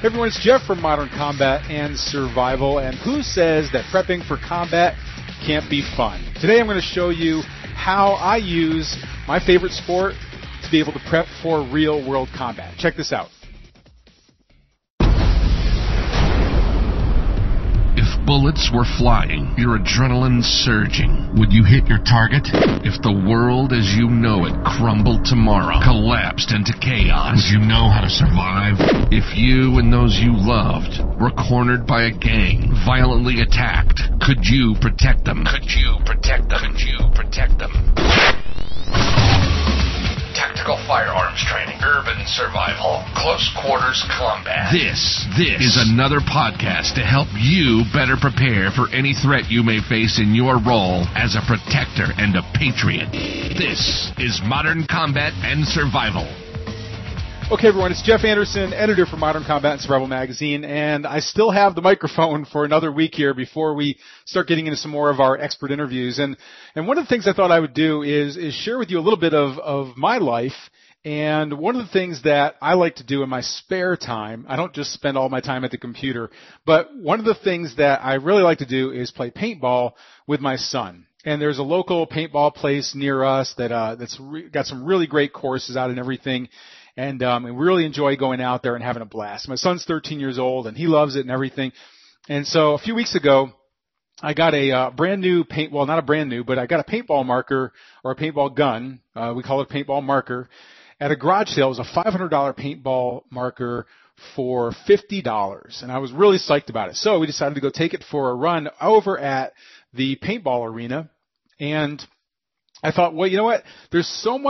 Hey everyone, it's Jeff from Modern Combat and Survival, and who says that prepping for combat can't be fun? Today I'm going to show you how I use my favorite sport to be able to prep for real-world combat. Check this out. If bullets were flying, your adrenaline surging, would you hit your target? If the world as you know it crumbled tomorrow, collapsed into chaos, would you know how to survive? If you and those you loved were cornered by a gang, violently attacked, could you protect them? Could you protect them? Could you protect them? Tactical firearms training, urban survival, close quarters combat. This is another podcast to help you better prepare for any threat you may face in your role as a protector and a patriot. This is Modern Combat and Survival. Okay, everyone, it's Jeff Anderson, editor for Modern Combat and Survival magazine, and I still have the microphone for another week here before we start getting into some more of our expert interviews. And one of the things I thought I would do is share with you a little bit of my life. And one of the things that I like to do in my spare time, I don't just spend all my time at the computer, but one of the things that I really like to do is play paintball with my son. And there's a local paintball place near us that's got some really great courses out and everything. And we really enjoy going out there and having a blast. My son's 13 years old and he loves it and everything. And so a few weeks ago, I got a brand new not a brand new, but I got a paintball marker or a paintball gun. We call it a paintball marker. At a garage sale, it was a $500 paintball marker for $50. And I was really psyched about it. So we decided to go take it for a run over at the paintball arena. And I thought, well, you know what? There is some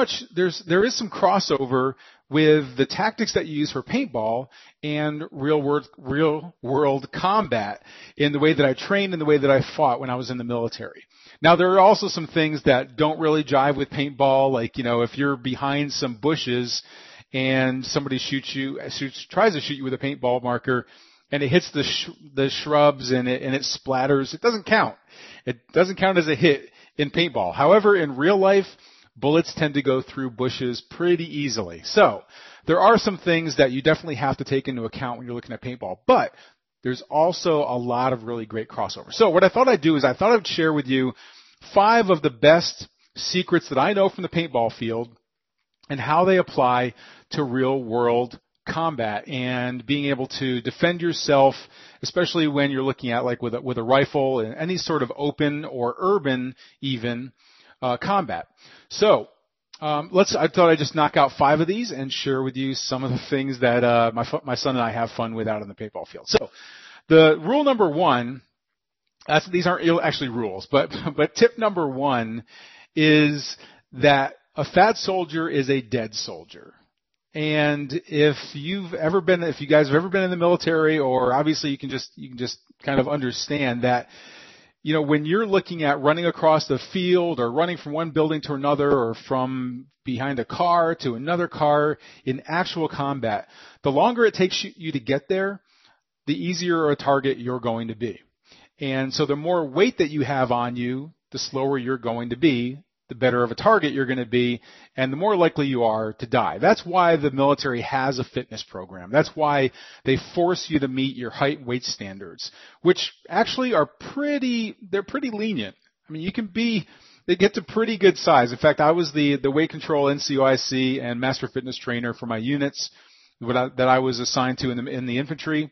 crossover with the tactics that you use for paintball and real world combat in the way that I trained and the way that I fought when I was in the military. Now, there are also some things that don't really jive with paintball, like, you know, if you're behind some bushes and somebody tries to shoot you with a paintball marker and it hits the shrubs and it splatters, it doesn't count. It doesn't count as a hit in paintball. However, in real life, bullets tend to go through bushes pretty easily. So there are some things that you definitely have to take into account when you're looking at paintball, but there's also a lot of really great crossover. So what I thought I'd do is I thought I'd share with you 5 of the best secrets that I know from the paintball field and how they apply to real world combat and being able to defend yourself, especially when you're looking at like with a rifle and any sort of open or urban even combat. So I thought I'd just knock out 5 of these and share with you some of the things that my son and I have fun with out on the paintball field. So the rule number 1, these aren't actually rules, but tip number 1 is that a fat soldier is a dead soldier. And if you guys have ever been in the military, or obviously you can just kind of understand that, you know, when you're looking at running across the field or running from one building to another or from behind a car to another car in actual combat, the longer it takes you to get there, the easier a target you're going to be. And so the more weight that you have on you, the slower you're going to be, the better of a target you're going to be, and the more likely you are to die. That's why the military has a fitness program. That's why they force you to meet your height and weight standards, which actually are pretty lenient. I mean, they get to pretty good size. In fact, I was the weight control NCOIC and master fitness trainer for my units that I was assigned to in the infantry.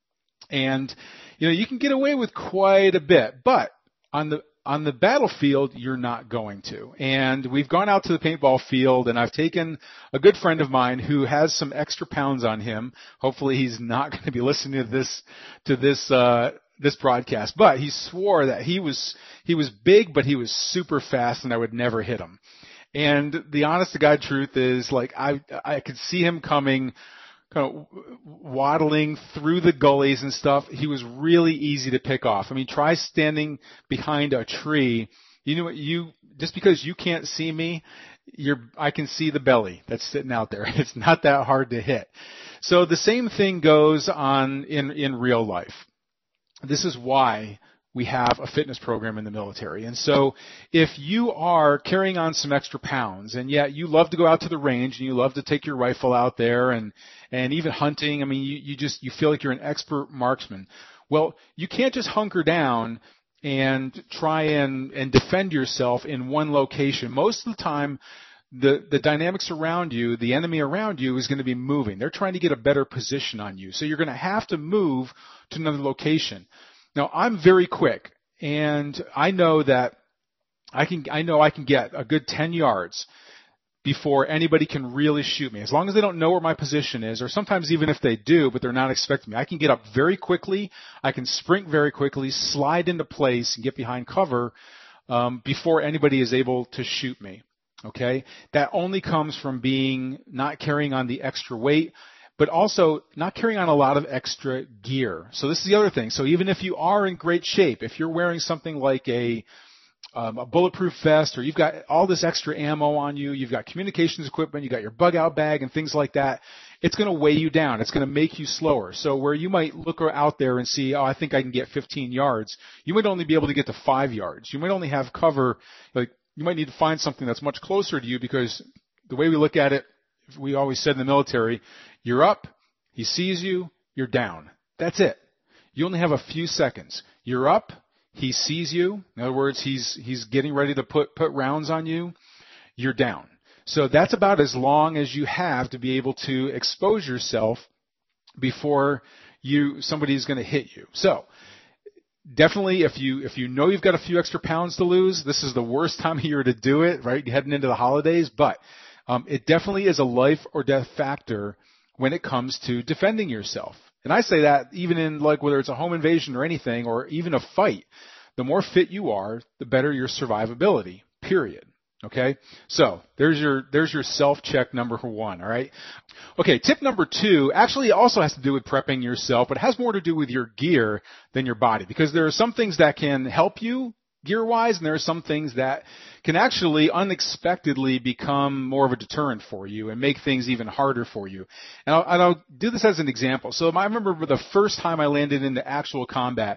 And, you know, you can get away with quite a bit, but on the battlefield, you're not going to. And we've gone out to the paintball field, and I've taken a good friend of mine who has some extra pounds on him. Hopefully he's not going to be listening to this broadcast, but he swore that he was big, but he was super fast and I would never hit him. And the honest to God truth is, like, I could see him coming, kind of waddling through the gullies and stuff. He was really easy to pick off. I mean, try standing behind a tree. You know what? Just because you can't see me, I can see the belly that's sitting out there. It's not that hard to hit. So the same thing goes on in real life. This is why we have a fitness program in the military. And so if you are carrying on some extra pounds and yet you love to go out to the range and you love to take your rifle out there and even hunting, I mean, you feel like you're an expert marksman. Well, you can't just hunker down and try and defend yourself in one location. Most of the time, the dynamics around you, the enemy around you is going to be moving. They're trying to get a better position on you. So you're going to have to move to another location. Now, I'm very quick, and I know that I can get a good 10 yards before anybody can really shoot me. As long as they don't know where my position is, or sometimes even if they do, but they're not expecting me, I can get up very quickly, I can sprint very quickly, slide into place, and get behind cover before anybody is able to shoot me. Okay? That only comes from not carrying on the extra weight, but also not carrying on a lot of extra gear. So this is the other thing. So even if you are in great shape, if you're wearing something like a bulletproof vest, or you've got all this extra ammo on you, you've got communications equipment, you've got your bug out bag and things like that, it's going to weigh you down. It's going to make you slower. So where you might look out there and see, I think I can get 15 yards, you might only be able to get to 5 yards. You might only have cover, like you might need to find something that's much closer to you, because the way we look at it, we always said in the military, you're up, he sees you, you're down. That's it. You only have a few seconds. You're up, he sees you. In other words, he's getting ready to put rounds on you. You're down. So that's about as long as you have to be able to expose yourself before somebody's going to hit you. So definitely, if you know you've got a few extra pounds to lose, this is the worst time of year to do it, right? Heading into the holidays, but it definitely is a life or death factor when it comes to defending yourself. And I say that even in whether it's a home invasion or anything, or even a fight, the more fit you are, the better your survivability, period. Okay? So there's your self-check number 1, all right? Okay, tip number 2 actually also has to do with prepping yourself, but it has more to do with your gear than your body, because there are some things that can help you gear-wise, and there are some things that can actually unexpectedly become more of a deterrent for you and make things even harder for you. And I'll do this as an example. So I remember the first time I landed into actual combat,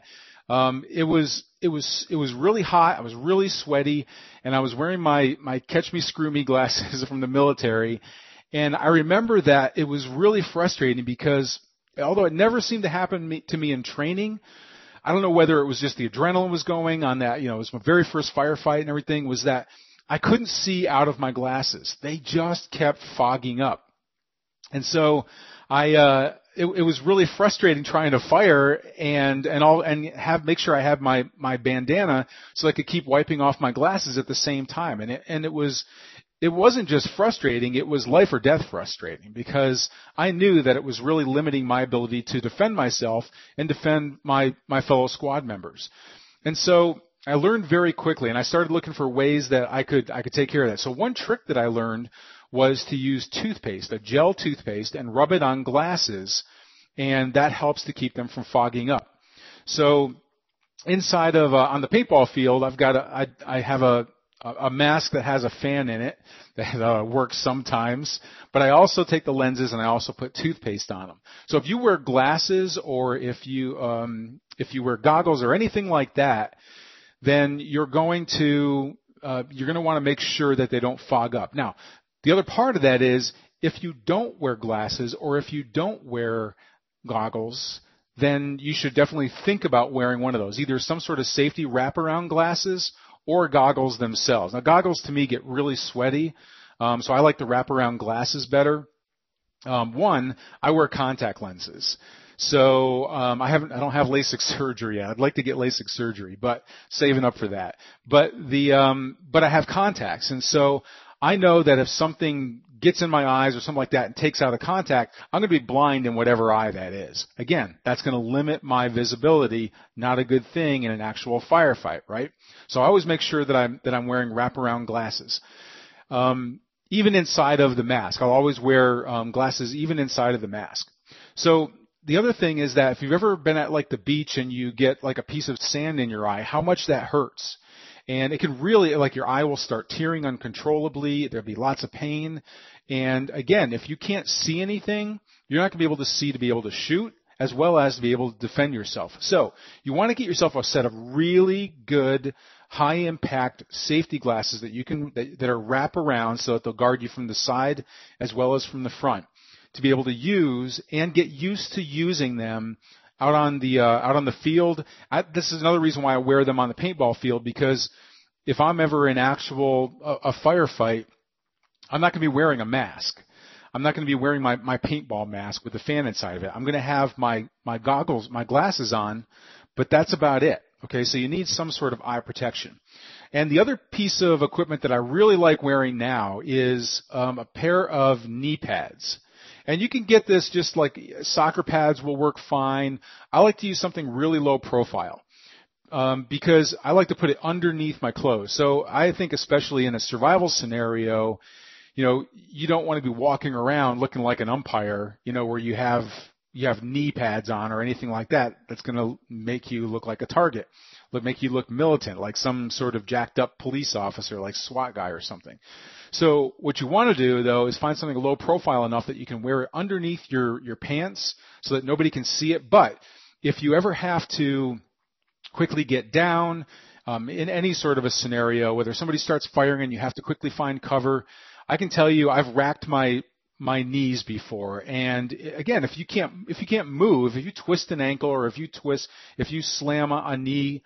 it was really hot, I was really sweaty, and I was wearing my catch me screw me glasses from the military. And I remember that it was really frustrating because although it never seemed to happen to me in training, I don't know whether it was just the adrenaline was going on that, it was my very first firefight and everything, was that I couldn't see out of my glasses. They just kept fogging up. And so it was really frustrating trying to fire and make sure I had my bandana so I could keep wiping off my glasses at the same time. And it wasn't just frustrating, it was life or death frustrating, because I knew that it was really limiting my ability to defend myself and defend my fellow squad members. And so I learned very quickly, and I started looking for ways that I could take care of that. So one trick that I learned was to use toothpaste, a gel toothpaste, and rub it on glasses, and that helps to keep them from fogging up. So inside of on the paintball field, I have a mask that has a fan in it that works sometimes, but I also take the lenses and I also put toothpaste on them. So if you wear glasses, or if you wear goggles or anything like that, then you're going to want to make sure that they don't fog up. Now, the other part of that is if you don't wear glasses or if you don't wear goggles, then you should definitely think about wearing one of those, either some sort of safety wraparound glasses or goggles themselves. Now, goggles to me get really sweaty, so I like the wraparound glasses better. I wear contact lenses. So I don't have LASIK surgery yet. I'd like to get LASIK surgery, but saving up for that. But I have contacts, and so I know that if something gets in my eyes or something like that and takes out a contact, I'm going to be blind in whatever eye that is. Again, that's going to limit my visibility. Not a good thing in an actual firefight, right? So I always make sure that I'm wearing wraparound glasses. Even inside of the mask, I'll always wear glasses even inside of the mask. So the other thing is that if you've ever been at the beach and you get a piece of sand in your eye, how much that hurts. And it can really, your eye will start tearing uncontrollably. There'll be lots of pain. And again, if you can't see anything, you're not going to be able to see to be able to shoot. as well as to be able to defend yourself. So you want to get yourself a set of really good, high-impact safety glasses that are wrap around so that they'll guard you from the side as well as from the front, to be able to use and get used to using them out on the field. This is another reason why I wear them on the paintball field, because if I'm ever in a firefight, I'm not going to be wearing a mask. I'm not going to be wearing my paintball mask with the fan inside of it. I'm going to have my goggles, my glasses on, but that's about it. Okay, so you need some sort of eye protection. And the other piece of equipment that I really like wearing now is a pair of knee pads. And you can get this just like soccer pads will work fine. I like to use something really low profile because I like to put it underneath my clothes. So I think especially in a survival scenario, you don't want to be walking around looking like an umpire, where you have knee pads on or anything like that. That's going to make you look like a target, make you look militant, like some sort of jacked up police officer, like SWAT guy or something. So what you want to do, though, is find something low profile enough that you can wear it underneath your pants so that nobody can see it. But if you ever have to quickly get down in any sort of a scenario, whether somebody starts firing and you have to quickly find cover, I can tell you I've racked my knees before. And again, if you can't move, if you twist an ankle or if you slam a knee,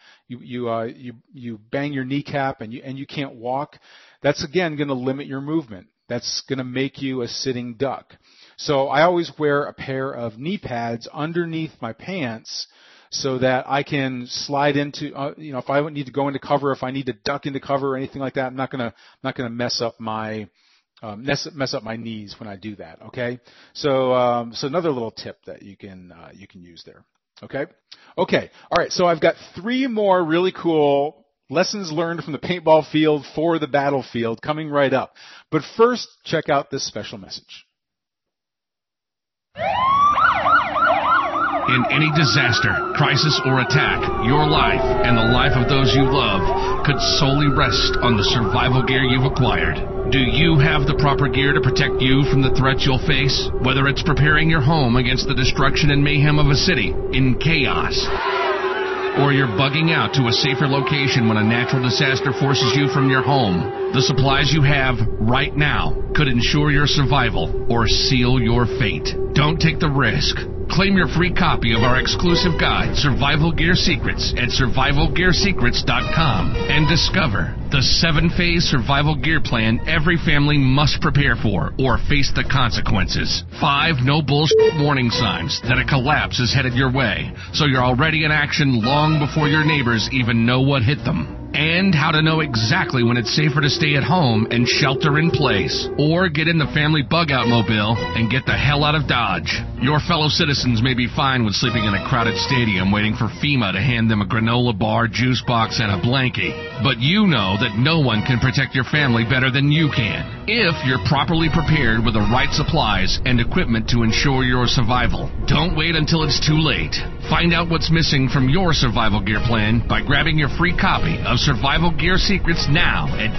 you bang your kneecap and you can't walk, that's again going to limit your movement. That's going to make you a sitting duck. So I always wear a pair of knee pads underneath my pants so that I can slide into, if I need to go into cover, if I need to duck into cover or anything like that, I'm not going to mess up my knees when I do that. Okay. So another little tip that you can use there. Okay. Okay. All right. So I've got 3 more really cool lessons learned from the paintball field for the battlefield coming right up. But first, check out this special message. In any disaster, crisis, or attack, your life and the life of those you love could solely rest on the survival gear you've acquired. Do you have the proper gear to protect you from the threats you'll face? Whether it's preparing your home against the destruction and mayhem of a city in chaos, or you're bugging out to a safer location when a natural disaster forces you from your home, the supplies you have right now could ensure your survival or seal your fate. Don't take the risk. Claim your free copy of our exclusive guide, Survival Gear Secrets, at survivalgearsecrets.com and discover the 7-phase survival gear plan every family must prepare for or face the consequences. 5 no bullshit warning signs that a collapse is headed your way, so you're already in action long before your neighbors even know what hit them. And how to know exactly when it's safer to stay at home and shelter in place, or get in the family bug-out mobile and get the hell out of Dodge. Your fellow citizens may be fine with sleeping in a crowded stadium waiting for FEMA to hand them a granola bar, juice box, and a blankie. But you know that no one can protect your family better than you can, if you're properly prepared with the right supplies and equipment to ensure your survival. Don't wait until it's too late. Find out what's missing from your survival gear plan by grabbing your free copy of Survival Gear Secrets now at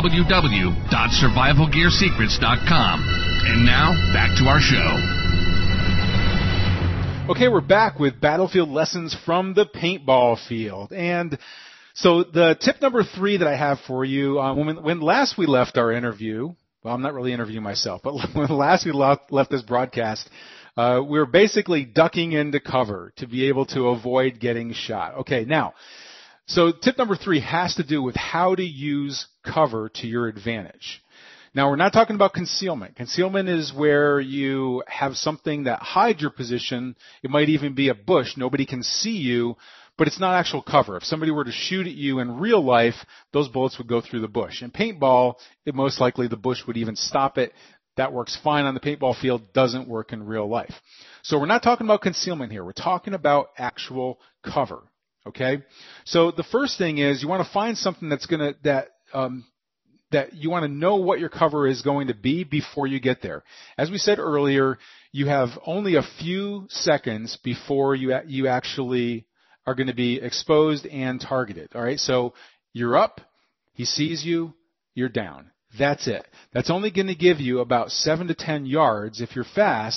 www.survivalgearsecrets.com. And now, back to our show. Okay, we're back with Battlefield Lessons from the Paintball Field. And so the tip number 3 that I have for you, when last we left our interview, well, I'm not really interviewing myself, but when last we left this broadcast, we were basically ducking into cover to be able to avoid getting shot. Okay, now, so tip number 3 has to do with how to use cover to your advantage. Now, we're not talking about concealment. Concealment is where you have something that hides your position. It might even be a bush. Nobody can see you, but it's not actual cover. If somebody were to shoot at you in real life, those bullets would go through the bush. In paintball, most likely the bush would even stop it. That works fine on the paintball field, doesn't work in real life. So we're not talking about concealment here. We're talking about actual cover. Okay? So the first thing is you want to find something that you want to know what your cover is going to be before you get there. As we said earlier, you have only a few seconds before you actually are going to be exposed and targeted. All right? So you're up, he sees you, you're down. That's it. That's only going to give you about 7 to 10 yards if you're fast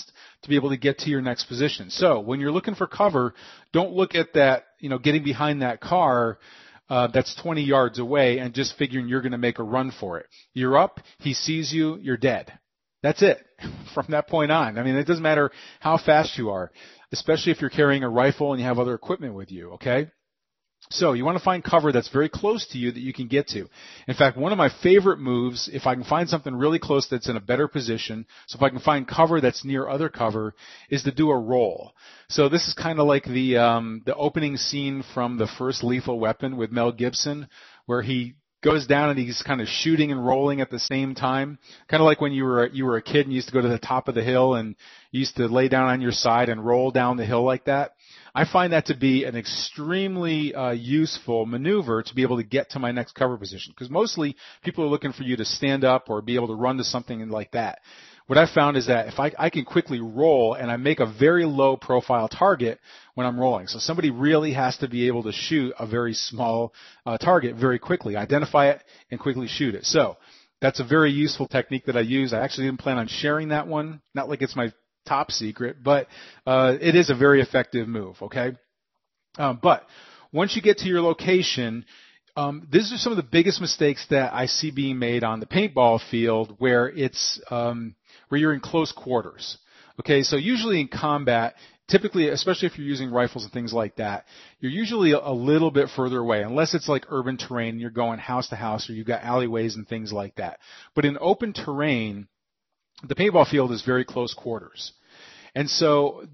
to be able to get to your next position. So when you're looking for cover, don't look at that, getting behind that car that's 20 yards away and just figuring you're going to make a run for it. You're up, he sees you, you're dead. That's it from that point on. I mean, it doesn't matter how fast you are, especially if you're carrying a rifle and you have other equipment with you, okay? So you want to find cover that's very close to you that you can get to. In fact, one of my favorite moves, if I can find something really close that's in a better position, so if I can find cover that's near other cover, is to do a roll. So this is kind of like the opening scene from the first Lethal Weapon with Mel Gibson, where he goes down and he's kind of shooting and rolling at the same time. Kind of like when you were a kid and you used to go to the top of the hill and you used to lay down on your side and roll down the hill like that. I find that to be an extremely useful maneuver to be able to get to my next cover position, because mostly people are looking for you to stand up or be able to run to something like that. What I found is that if I can quickly roll and I make a very low profile target when I'm rolling. So somebody really has to be able to shoot a very small target very quickly, identify it and quickly shoot it. So that's a very useful technique that I use. I actually didn't plan on sharing that one, not like it's my top secret, but it is a very effective move, okay? But once you get to your location, these are some of the biggest mistakes that I see being made on the paintball field where it's where you're in close quarters. Okay, so usually in combat, typically, especially if you're using rifles and things like that, you're usually a little bit further away, unless it's like urban terrain and you're going house to house or you've got alleyways and things like that. But in open terrain, the paintball field is very close quarters. And so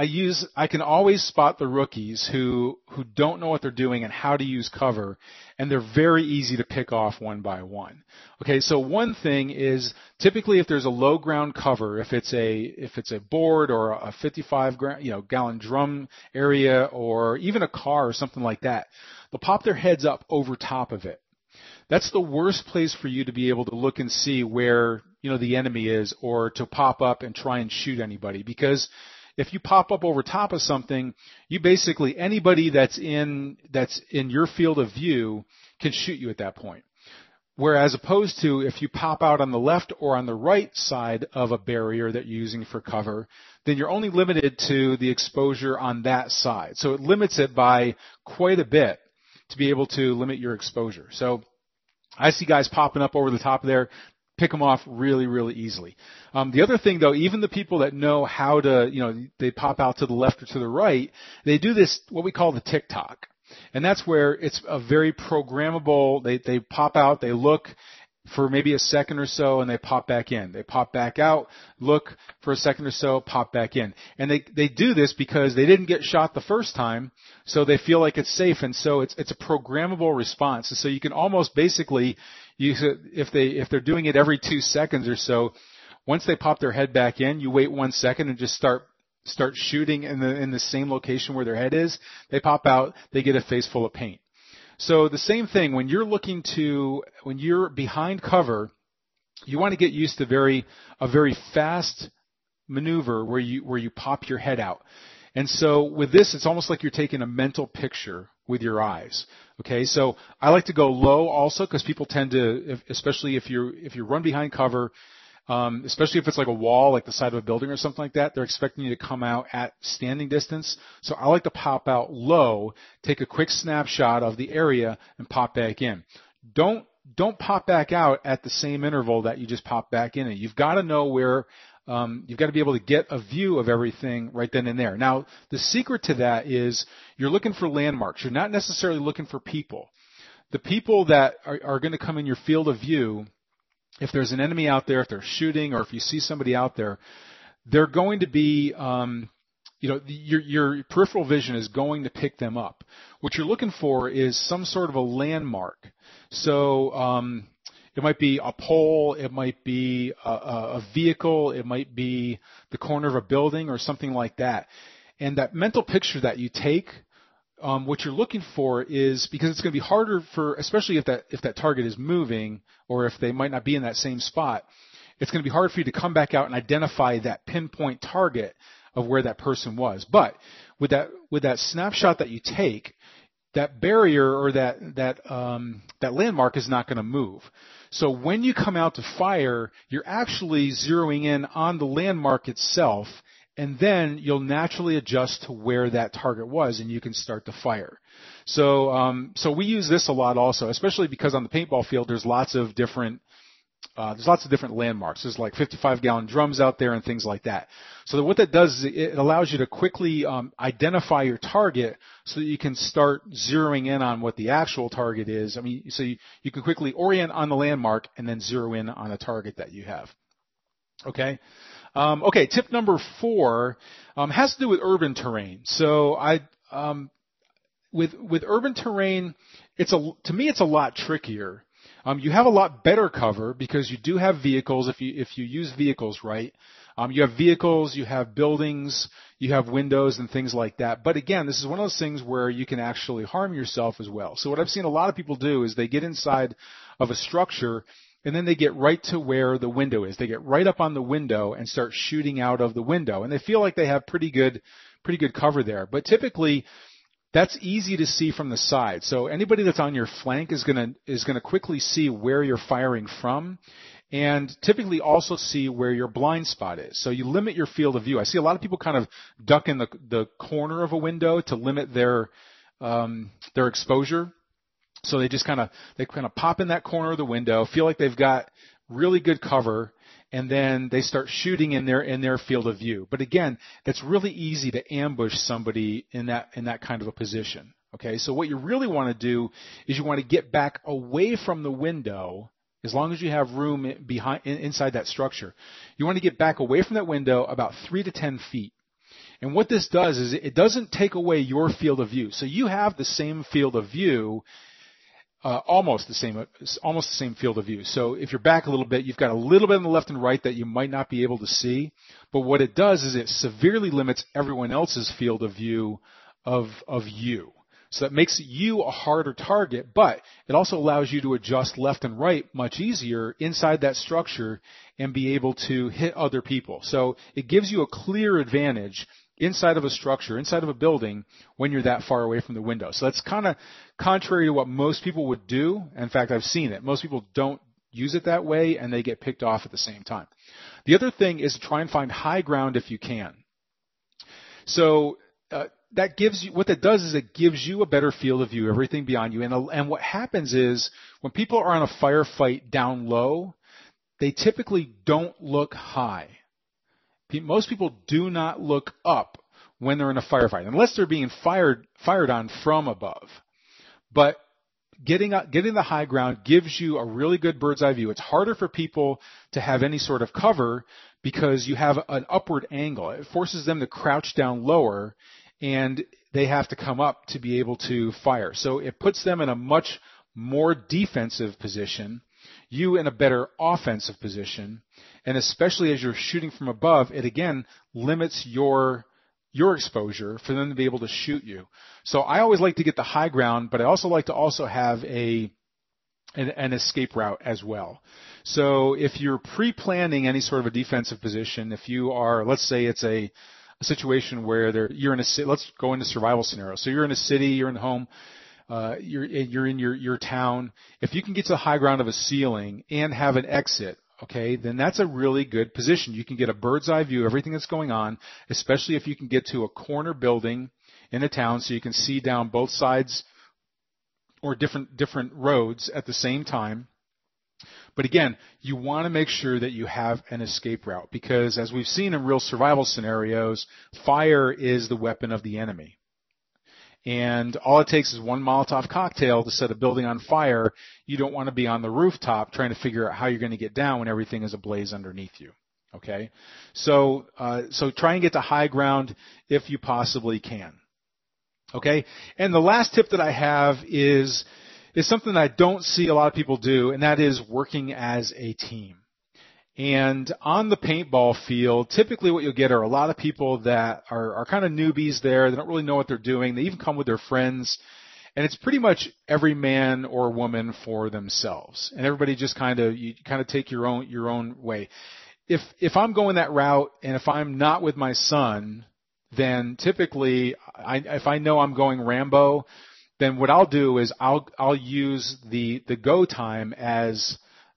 I can always spot the rookies who don't know what they're doing and how to use cover, and they're very easy to pick off one by one. Okay, so one thing is typically if there's a low ground cover, if it's a board or a 55 gallon drum area or even a car or something like that, they'll pop their heads up over top of it. That's the worst place for you to be able to look and see where, the enemy is, or to pop up and try and shoot anybody. Because if you pop up over top of something, you basically, anybody that's in your field of view can shoot you at that point. Whereas opposed to if you pop out on the left or on the right side of a barrier that you're using for cover, then you're only limited to the exposure on that side. So it limits it by quite a bit to be able to limit your exposure. So I see guys popping up over the top there, pick them off really, really easily. The other thing, though, even the people that know how to, they pop out to the left or to the right, they do this, what we call the tick-tock. And that's where it's a very programmable, they pop out, they look for maybe a second or so, and they pop back in. They pop back out, look for a second or so, pop back in. And they do this because they didn't get shot the first time, so they feel like it's safe, and so it's a programmable response. And so you can almost basically use it if they're doing it every 2 seconds or so. Once they pop their head back in, you wait 1 second and just start shooting in the same location where their head is. They pop out, they get a face full of paint. So the same thing, when you're behind cover, you want to get used to a very fast maneuver where you pop your head out. And so with this, it's almost like you're taking a mental picture with your eyes. Okay, so I like to go low also because people tend to, especially if you run behind cover, especially if it's like a wall, like the side of a building or something like that, they're expecting you to come out at standing distance. So I like to pop out low, take a quick snapshot of the area, and pop back in. Don't pop back out at the same interval that you just popped back in. You've got to know where, you've got to be able to get a view of everything right then and there. Now, the secret to that is you're looking for landmarks. You're not necessarily looking for people. The people that are going to come in your field of view, if there's an enemy out there, if they're shooting, or if you see somebody out there, they're going to be, your peripheral vision is going to pick them up. What you're looking for is some sort of a landmark. So it might be a pole, it might be a vehicle, it might be the corner of a building or something like that. And that mental picture that you take, what you're looking for is, because it's going to be harder for, especially if that target is moving or if they might not be in that same spot, it's going to be hard for you to come back out and identify that pinpoint target of where that person was. But with that snapshot that you take, that barrier or that landmark is not going to move. So when you come out to fire, you're actually zeroing in on the landmark itself, and then you'll naturally adjust to where that target was, and you can start to fire. So we use this a lot also, especially because on the paintball field there's lots of different landmarks. There's like 55-gallon drums out there and things like that. So what that does is it allows you to quickly identify your target so that you can start zeroing in on what the actual target is. I mean, so you can quickly orient on the landmark and then zero in on a target that you have. Okay. Okay. Tip number 4 has to do with urban terrain. So with urban terrain, to me it's a lot trickier. You have a lot better cover because you do have vehicles if you use vehicles right. You have vehicles, you have buildings, you have windows and things like that. But again, this is one of those things where you can actually harm yourself as well. So what I've seen a lot of people do is they get inside of a structure and then they get right to where the window is. They get right up on the window and start shooting out of the window. And they feel like they have pretty good cover there. But typically, that's easy to see from the side. So anybody that's on your flank is gonna quickly see where you're firing from, and typically also see where your blind spot is. So you limit your field of view. I see a lot of people kind of duck in the corner of a window to limit their exposure. So they kind of pop in that corner of the window, feel like they've got really good cover, and then they start shooting in their field of view. But again, it's really easy to ambush somebody in that kind of a position. Okay, so what you really want to do is you want to get back away from the window, as long as you have room inside that structure. You want to get back away from that window about 3 to 10 feet. And what this does is it doesn't take away your field of view. So you have the same field of view. Almost the same field of view. So if you're back a little bit, you've got a little bit on the left and right that you might not be able to see. But what it does is it severely limits everyone else's field of view of you. So that makes you a harder target, but it also allows you to adjust left and right much easier inside that structure and be able to hit other people. So it gives you a clear advantage inside of a structure, inside of a building, when you're that far away from the window. So that's kind of contrary to what most people would do. In fact, I've seen it. Most people don't use it that way, and they get picked off at the same time. The other thing is to try and find high ground if you can. So what that does is it gives you a better field of view, everything beyond you. And what happens is when people are on a firefight down low, they typically don't look high. Most people do not look up when they're in a firefight, unless they're being fired on from above. But getting the high ground gives you a really good bird's eye view. It's harder for people to have any sort of cover because you have an upward angle. It forces them to crouch down lower, and they have to come up to be able to fire. So it puts them in a much more defensive position, you in a better offensive position, and especially as you're shooting from above, it again limits your exposure for them to be able to shoot you. So I always like to get the high ground, but I also like to have an escape route as well. So if you're pre-planning any sort of a defensive position, if you are, let's say it's a situation where you're in a city, let's go into survival scenario. So you're in a city, you're in home, you're in your town. If you can get to the high ground of a ceiling and have an exit, okay, then that's a really good position. You can get a bird's eye view of everything that's going on, especially if you can get to a corner building in a town so you can see down both sides or different roads at the same time. But again, you want to make sure that you have an escape route because as we've seen in real survival scenarios, fire is the weapon of the enemy. And all it takes is one Molotov cocktail to set a building on fire. You don't want to be on the rooftop trying to figure out how you're going to get down when everything is ablaze underneath you. Okay? So try and get to high ground if you possibly can. Okay? And the last tip that I have is something that I don't see a lot of people do, and that is working as a team. And on the paintball field, typically what you'll get are a lot of people that are kind of newbies there. They don't really know what they're doing. They even come with their friends. And it's pretty much every man or woman for themselves. And everybody just you take your own way. If I'm going that route and if I'm not with my son, then typically if I know I'm going Rambo, then what I'll do is I'll use the go time as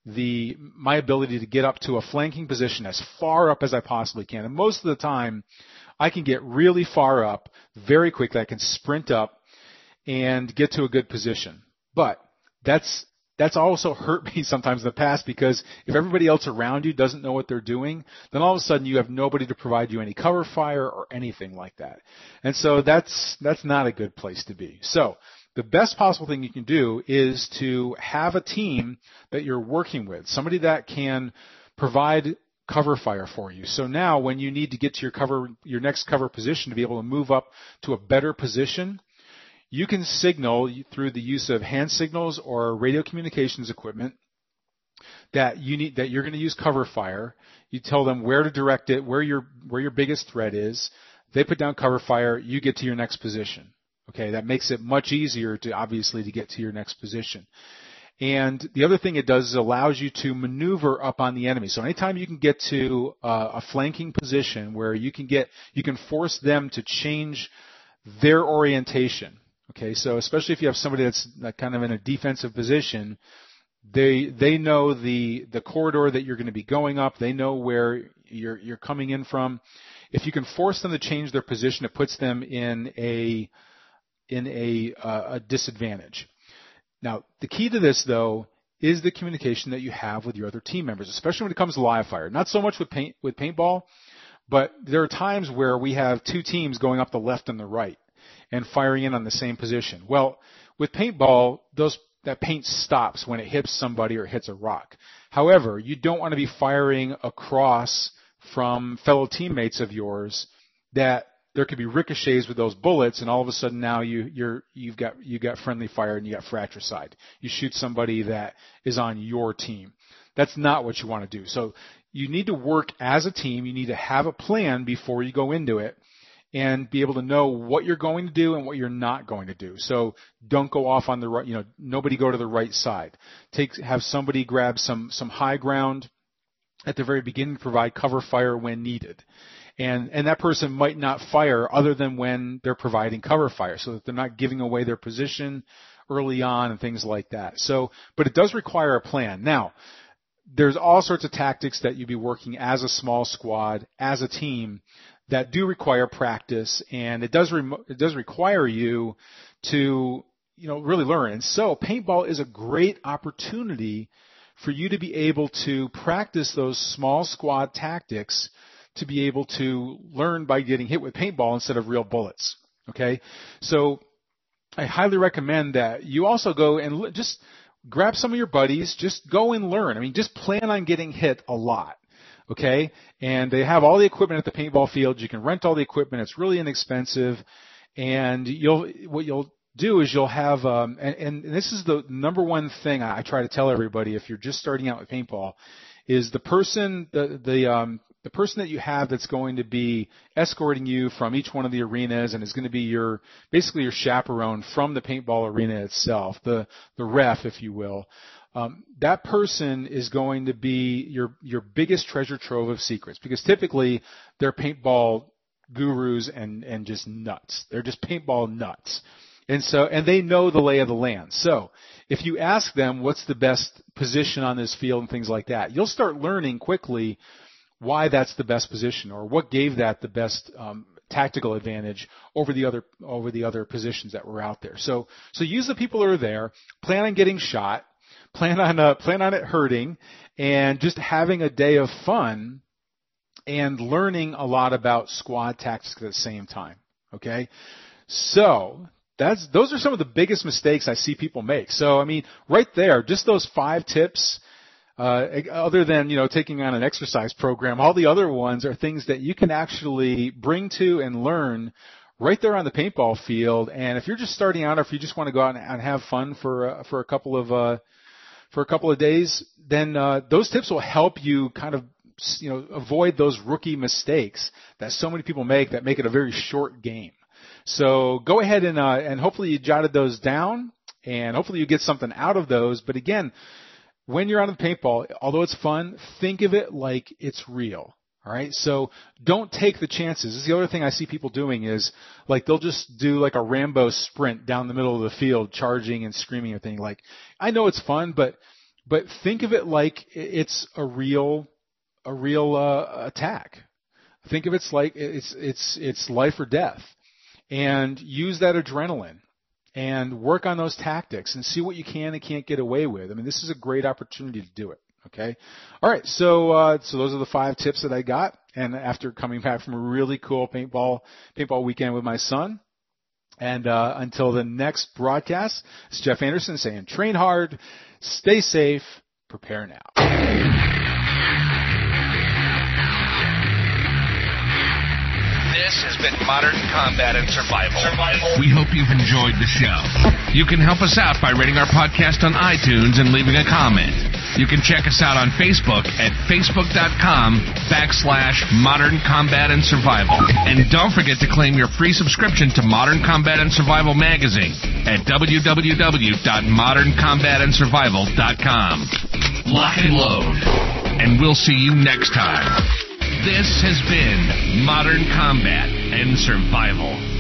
my ability to get up to a flanking position as far up as I possibly can. And most of the time, I can get really far up very quickly. I can sprint up and get to a good position. But that's also hurt me sometimes in the past, because if everybody else around you doesn't know what they're doing, then all of a sudden you have nobody to provide you any cover fire or anything like that. And so that's not a good place to be. So the best possible thing you can do is to have a team that you're working with, somebody that can provide cover fire for you. So now when you need to get to your next cover position to be able to move up to a better position, you can signal through the use of hand signals or radio communications equipment that you're going to use cover fire. You tell them where to direct it, where your biggest threat is. They put down cover fire, you get to your next position. Okay, that makes it much easier to get to your next position. And the other thing it does is allows you to maneuver up on the enemy. So anytime you can get to a flanking position where you can force them to change their orientation. Okay, so especially if you have somebody that's kind of in a defensive position, they know the corridor that you're going to be going up. They know where you're coming in from. If you can force them to change their position, it puts them in a disadvantage. Now, the key to this, though, is the communication that you have with your other team members, especially when it comes to live fire. Not so much with paintball, but there are times where we have two teams going up the left and the right and firing in on the same position. Well, with paintball, that paint stops when it hits somebody or hits a rock. However, you don't want to be firing across from fellow teammates of yours that there could be ricochets with those bullets, and all of a sudden now you've got friendly fire and you got fratricide. You shoot somebody that is on your team. That's not what you want to do. So you need to work as a team. You need to have a plan before you go into it and be able to know what you're going to do and what you're not going to do. So don't go off on the right, nobody go to the right side. Have somebody grab some high ground at the very beginning to provide cover fire when needed. And that person might not fire other than when they're providing cover fire, so that they're not giving away their position early on and things like that. So, but it does require a plan. Now, there's all sorts of tactics that you'd be working as a small squad, as a team, that do require practice, and it does require you to, really learn. And so paintball is a great opportunity for you to be able to practice those small squad tactics, to be able to learn by getting hit with paintball instead of real bullets. Okay? So I highly recommend that you also go and just grab some of your buddies, just go and learn. I mean, just plan on getting hit a lot. Okay? And they have all the equipment at the paintball field. You can rent all the equipment. It's really inexpensive. And what you'll do is you'll have, and this is the number one thing I try to tell everybody if you're just starting out with paintball, is the person that you have that's going to be escorting you from each one of the arenas and is going to be basically your chaperone from the paintball arena itself, the ref, if you will. That person is going to be your biggest treasure trove of secrets, because typically they're paintball gurus and just nuts. They're just paintball nuts. And they know the lay of the land. So if you ask them what's the best position on this field and things like that, you'll start learning quickly why that's the best position, or what gave that the best tactical advantage over the other positions that were out there. So use the people who are there. Plan on getting shot. Plan on it hurting, and just having a day of fun and learning a lot about squad tactics at the same time. Okay, so those are some of the biggest mistakes I see people make. So I mean, right there, just those 5 tips. Other than, taking on an exercise program, all the other ones are things that you can actually bring to and learn right there on the paintball field. And if you're just starting out, or if you just want to go out and have fun for a couple of days, then those tips will help you kind of, avoid those rookie mistakes that so many people make that make it a very short game. So go ahead and hopefully you jotted those down, and hopefully you get something out of those. But again, when you're on the paintball, although it's fun, think of it like it's real. All right? So don't take the chances. This is the other thing I see people doing is, like, they'll just do like a Rambo sprint down the middle of the field, charging and screaming and things. Like, I know it's fun, but but think of it like it's a real attack. Think of it like it's life or death, and use that adrenaline and work on those tactics and see what you can and can't get away with. I mean, this is a great opportunity to do it. Okay. All right. So those are the 5 tips that I got. And after coming back from a really cool paintball weekend with my son. And until the next broadcast, it's Jeff Anderson saying, train hard, stay safe, prepare now. This has been Modern Combat and Survival. We hope you've enjoyed the show. You can help us out by rating our podcast on iTunes and leaving a comment. You can check us out on Facebook at facebook.com/Modern Combat and Survival. And don't forget to claim your free subscription to Modern Combat and Survival magazine at www.moderncombatandsurvival.com. Lock and load. And we'll see you next time. This has been Modern Combat and Survival.